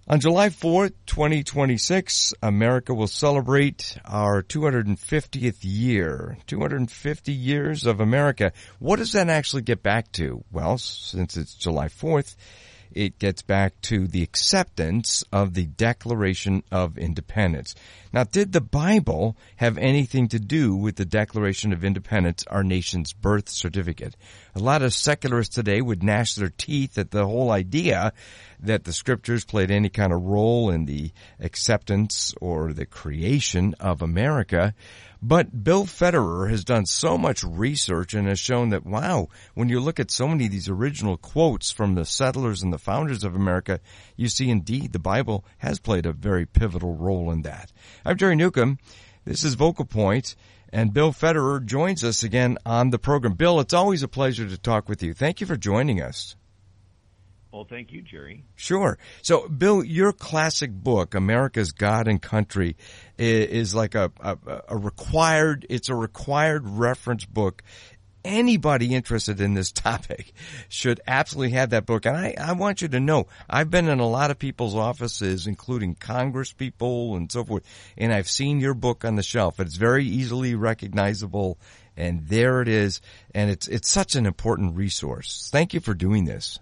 On July 4th, 2026, America will celebrate our 250th year. 250 years of America. What does that actually get back to? Well, since it's July 4th, it gets back to the acceptance of the Declaration of Independence. Now, did the Bible have anything to do with the Declaration of Independence, our nation's birth certificate? A lot of secularists today would gnash their teeth at the whole idea that the scriptures played any kind of role in the acceptance or the creation of America. But Bill Federer has done so much research and has shown that, wow, when you look at so many of these original quotes from the settlers and the founders of America, you see indeed the Bible has played a very pivotal role in that. I'm Jerry Newcomb. This is Vocal Point, and Bill Federer joins us again on the program. Bill, it's always a pleasure to talk with you. Thank you for joining us. Well, thank you, Jerry. Sure. So, Bill, your classic book, America's God and Country, is like a required reference book. Anybody interested in this topic should absolutely have that book. And I want you to know, I've been in a lot of people's offices, including Congress people and so forth, and I've seen your book on the shelf. It's very easily recognizable, and there it is. And it's such an important resource. Thank you for doing this.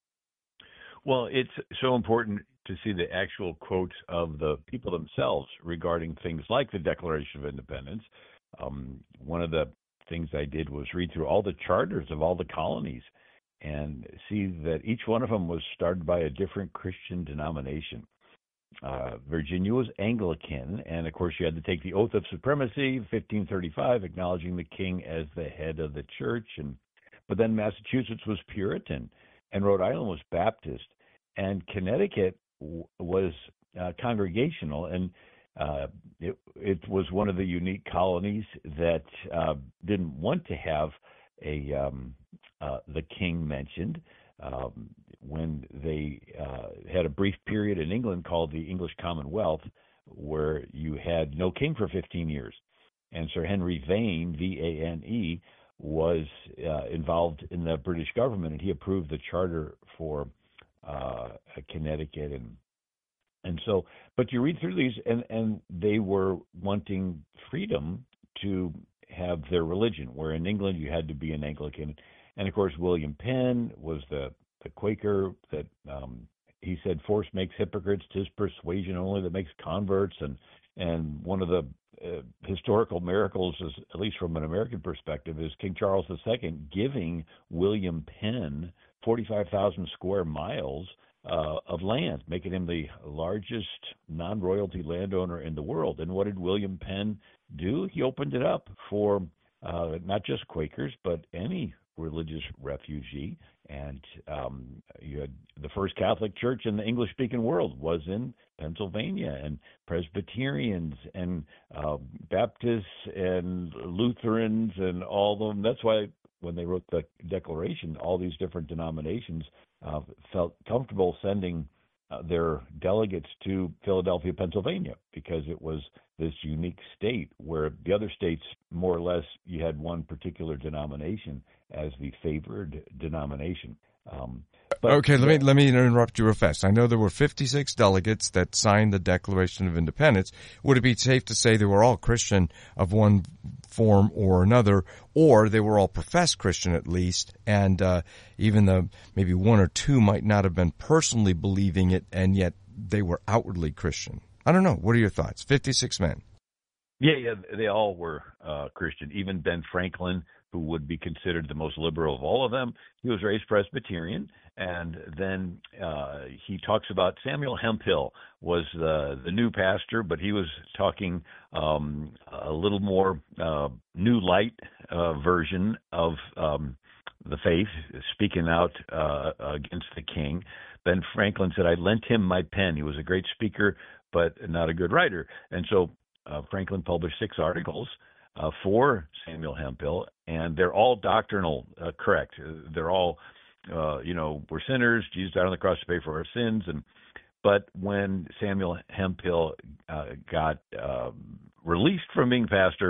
Well, it's so important to see the actual quotes of the people themselves regarding things like the Declaration of Independence. One of the things I did was read through all the charters of all the colonies and see that each one of them was started by a different Christian denomination. Virginia was Anglican, and of course you had to take the oath of supremacy, 1535, acknowledging the king as the head of the church. But then Massachusetts was Puritan, and Rhode Island was Baptist, and Connecticut was congregational, and it was one of the unique colonies that didn't want to have the king mentioned. When they had a brief period in England called the English Commonwealth, where you had no king for 15 years, and Sir Henry Vane, V-A-N-E, was involved in the British government, and he approved the charter for Connecticut, and so. But you read through these, and they were wanting freedom to have their religion. Where in England you had to be an Anglican, and of course William Penn was the Quaker that he said force makes hypocrites, 'tis persuasion only that makes converts, and one of the historical miracles, is, at least from an American perspective, is King Charles II giving William Penn 45,000 square miles of land, making him the largest non-royalty landowner in the world. And what did William Penn do? He opened it up for not just Quakers, but any religious refugee. And you had the first Catholic church in the English-speaking world was in Pennsylvania, and Presbyterians and Baptists and Lutherans and all of them. That's why when they wrote the Declaration, all these different denominations felt comfortable sending their delegates to Philadelphia, Pennsylvania, because it was this unique state where the other states, more or less, you had one particular denomination as the favored denomination. Okay, let me interrupt you real fast. I know there were 56 delegates that signed the Declaration of Independence. Would it be safe to say they were all Christian of one form or another, or they were all professed Christian at least, and even though maybe one or two might not have been personally believing it, and yet they were outwardly Christian? I don't know. What are your thoughts? 56 men. Yeah, they all were Christian. Even Ben Franklin, who would be considered the most liberal of all of them, he was raised Presbyterian. And then he talks about Samuel Hemphill was the new pastor, but he was talking a little more new light version of the faith, speaking out against the king. Ben Franklin said, I lent him my pen. He was a great speaker, but not a good writer. And so Franklin published 6 articles for Samuel Hemphill, and they're all doctrinal correct. They're all, we're sinners. Jesus died on the cross to pay for our sins. But when Samuel Hemphill got released from being pastor,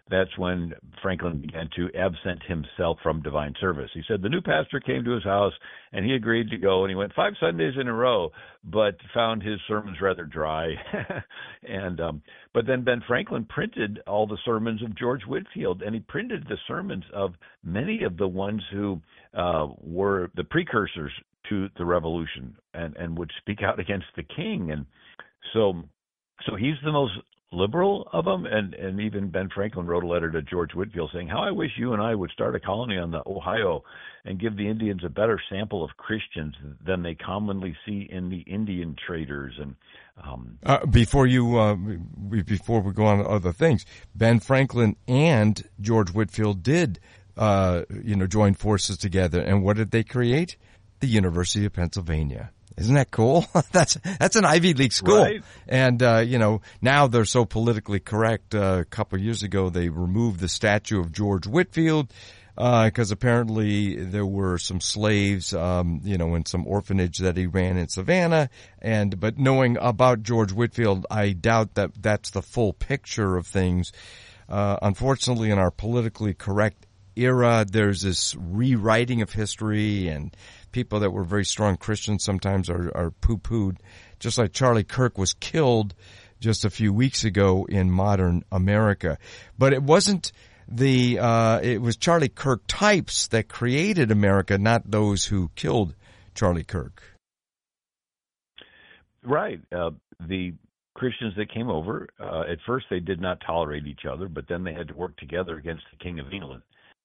that's when Franklin began to absent himself from divine service. He said the new pastor came to his house and he agreed to go, and he went 5 Sundays in a row, but found his sermons rather dry. and But then Ben Franklin printed all the sermons of George Whitefield, and he printed the sermons of many of the ones who were the precursors to the revolution and would speak out against the king. And so he's the most liberal of them, and even Ben Franklin wrote a letter to George Whitefield saying, how I wish you and I would start a colony on the Ohio and give the Indians a better sample of Christians than they commonly see in the Indian traders. And before we go on to other things, Ben Franklin and George Whitefield did join forces together, and what did they create? The University of Pennsylvania. Isn't that cool? That's an Ivy League school. Right. And, now they're so politically correct. A couple of years ago, they removed the statue of George Whitefield, because apparently there were some slaves, in some orphanage that he ran in Savannah. But knowing about George Whitefield, I doubt that that's the full picture of things. Unfortunately, in our politically correct era, there's this rewriting of history, and people that were very strong Christians sometimes are poo-pooed, just like Charlie Kirk was killed just a few weeks ago in modern America. But it wasn't it was Charlie Kirk types that created America, not those who killed Charlie Kirk. Right. The Christians that came over, at first they did not tolerate each other, but then they had to work together against the King of England.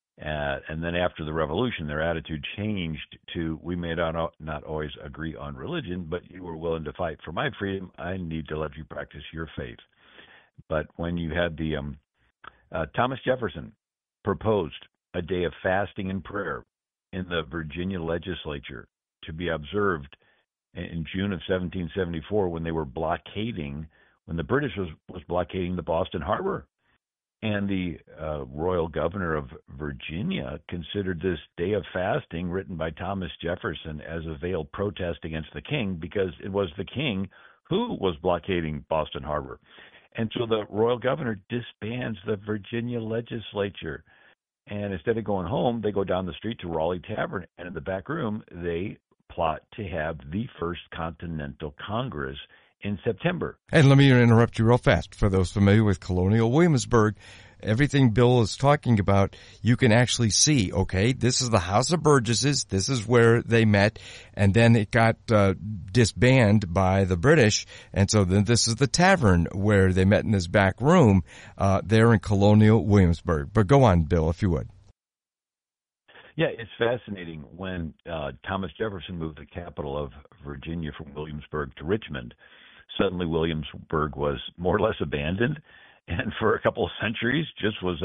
And then after the revolution, their attitude changed to, we may not always agree on religion, but you were willing to fight for my freedom. I need to let you practice your faith. But when you had the Thomas Jefferson proposed a day of fasting and prayer in the Virginia legislature to be observed in June of 1774 when they were when the British was blockading the Boston Harbor. And the royal governor of Virginia considered this day of fasting written by Thomas Jefferson as a veiled protest against the king, because it was the king who was blockading Boston Harbor. And so the royal governor disbands the Virginia legislature. And instead of going home, they go down the street to Raleigh Tavern. And in the back room, they plot to have the first Continental Congress in September. And let me interrupt you real fast. For those familiar with Colonial Williamsburg, everything Bill is talking about, you can actually see, okay, this is the House of Burgesses, this is where they met, and then it got disbanded by the British, and so then this is the tavern where they met in this back room there in Colonial Williamsburg. But go on, Bill, if you would. Yeah, it's fascinating. When Thomas Jefferson moved the capital of Virginia from Williamsburg to Richmond, suddenly Williamsburg was more or less abandoned, and for a couple of centuries just was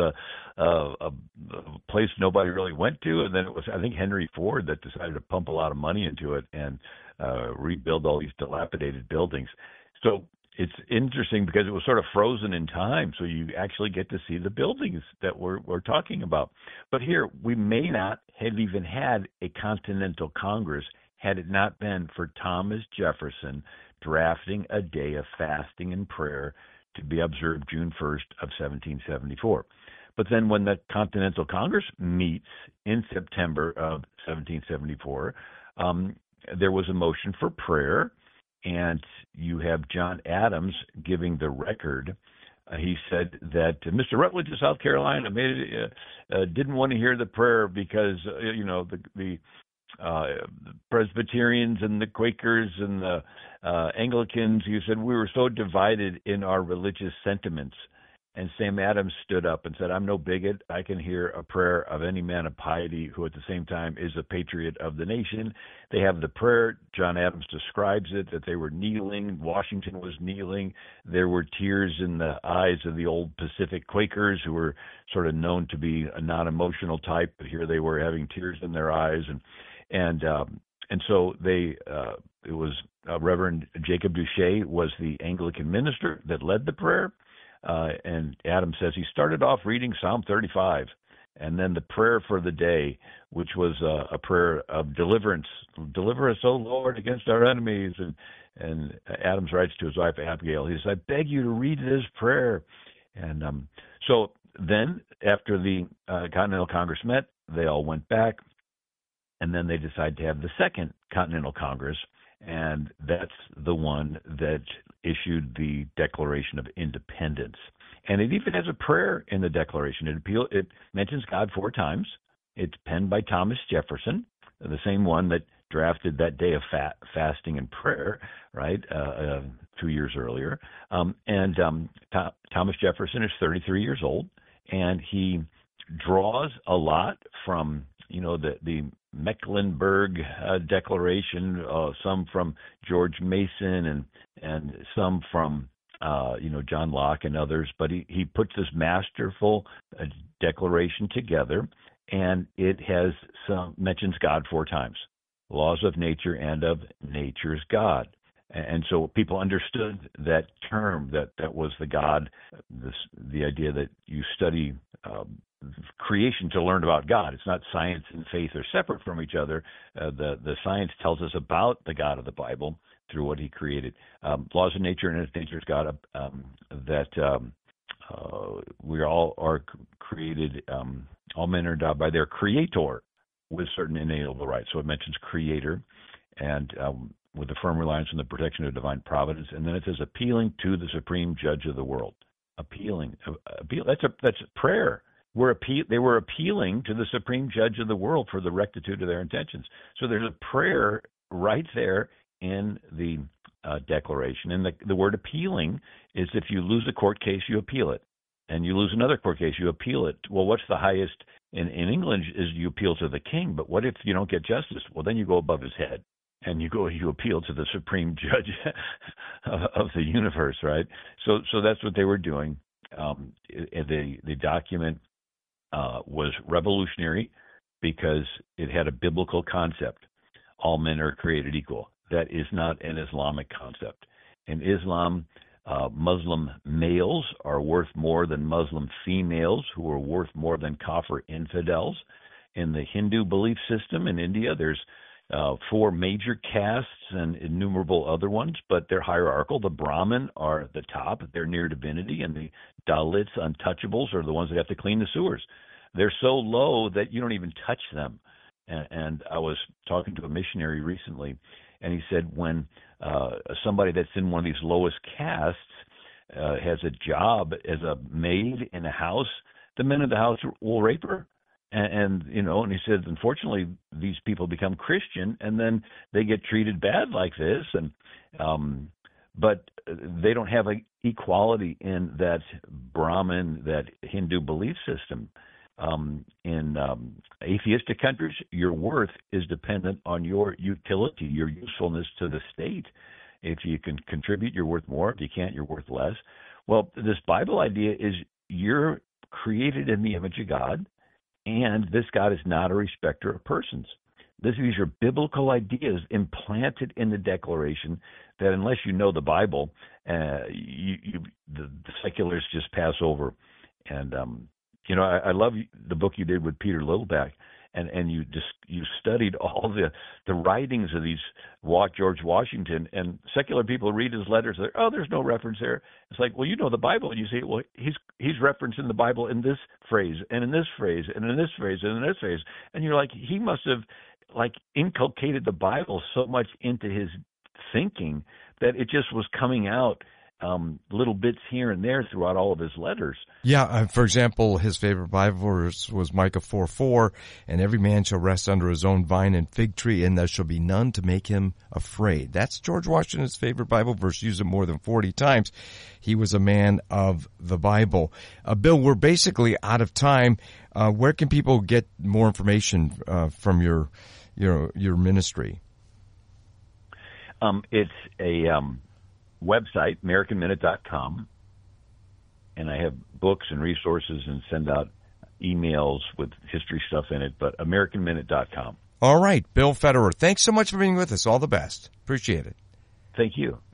a place nobody really went to. And then it was, I think, Henry Ford that decided to pump a lot of money into it and rebuild all these dilapidated buildings. So it's interesting because it was sort of frozen in time, so you actually get to see the buildings that we're talking about. But here, we may not have even had a Continental Congress had it not been for Thomas Jefferson drafting a day of fasting and prayer to be observed June 1st of 1774. But then when the Continental Congress meets in September of 1774, there was a motion for prayer, and you have John Adams giving the record. He said that Mr. Rutledge of South Carolina didn't want to hear the prayer because the Presbyterians and the Quakers and the Anglicans, he said, we were so divided in our religious sentiments. And Sam Adams stood up and said, I'm no bigot. I can hear a prayer of any man of piety who at the same time is a patriot of the nation. They have the prayer. John Adams describes it, that they were kneeling. Washington was kneeling. There were tears in the eyes of the old Pacific Quakers, who were sort of known to be a non-emotional type, but here they were having tears in their eyes. And so it was Reverend Jacob Duché was the Anglican minister that led the prayer. And Adams says he started off reading Psalm 35, and then the prayer for the day, which was a prayer of deliverance. Deliver us, O Lord, against our enemies. And Adams writes to his wife Abigail, he says, I beg you to read this prayer. And so then after the Continental Congress met, they all went back, and then they decided to have the Second Continental Congress, and that's the one that issued the Declaration of Independence. And it even has a prayer in the Declaration. It mentions God 4 times. It's penned by Thomas Jefferson, the same one that drafted that day of fasting and prayer, right, 2 years earlier. Thomas Jefferson is 33 years old, and he draws a lot from, the Mecklenburg Declaration, some from George Mason, and some from John Locke and others. But he puts this masterful declaration together, and it mentions God 4 times. Laws of nature and of nature's God. And so people understood that term, that was the God, the idea that you study creation to learn about God. It's not science and faith are separate from each other. The science tells us about the God of the Bible through what he created. Laws of nature and of nature's God, that we all are created, all men are endowed by their creator with certain inalienable rights. So it mentions creator, and with a firm reliance on the protection of divine providence. And then it says appealing to the supreme judge of the world. Appeal. That's prayer. They were appealing to the supreme judge of the world for the rectitude of their intentions. So there's a prayer right there in the Declaration. And the word appealing is if you lose a court case, you appeal it. And you lose another court case, you appeal it. Well, what's the highest in England is you appeal to the king. But what if you don't get justice? Well, then you go above his head, and you appeal to the supreme judge of the universe, right? So that's what they were doing. The document was revolutionary because it had a biblical concept. All men are created equal. That is not an Islamic concept. In Islam, Muslim males are worth more than Muslim females, who are worth more than kafir infidels. In the Hindu belief system in India, there's 4 major castes and innumerable other ones, but they're hierarchical. The Brahmin are at the top. They're near divinity, and the Dalits, untouchables, are the ones that have to clean the sewers. They're so low that you don't even touch them. And I was talking to a missionary recently, and he said when somebody that's in one of these lowest castes has a job as a maid in a house, the men of the house will rape her. And he said, unfortunately, these people become Christian, and then they get treated bad like this. But they don't have equality in that Brahmin, that Hindu belief system. In atheistic countries, your worth is dependent on your utility, your usefulness to the state. If you can contribute, you're worth more. If you can't, you're worth less. Well, this Bible idea is you're created in the image of God, and this God is not a respecter of persons. These are biblical ideas implanted in the Declaration that unless you know the Bible, the secularists just pass over. And I love the book you did with Peter Littleback, and you studied all the writings of these George Washington, and secular people read his letters. There's no reference there. It's like, well, you know the Bible, and you say, well, he's referencing the Bible in this phrase, and in this phrase, and in this phrase, and in this phrase, and you're like, he must have inculcated the Bible so much into his thinking that it just was coming out. Little bits here and there throughout all of his letters. Yeah, for example, his favorite Bible verse was Micah 4:4, and every man shall rest under his own vine and fig tree, and there shall be none to make him afraid. That's George Washington's favorite Bible verse, used it more than 40 times. He was a man of the Bible. Bill, we're basically out of time. Where can people get more information from your ministry? It's a website, AmericanMinute.com, and I have books and resources and send out emails with history stuff in it, but AmericanMinute.com. All right, Bill Federer, thanks so much for being with us. All the best. Appreciate it. Thank you.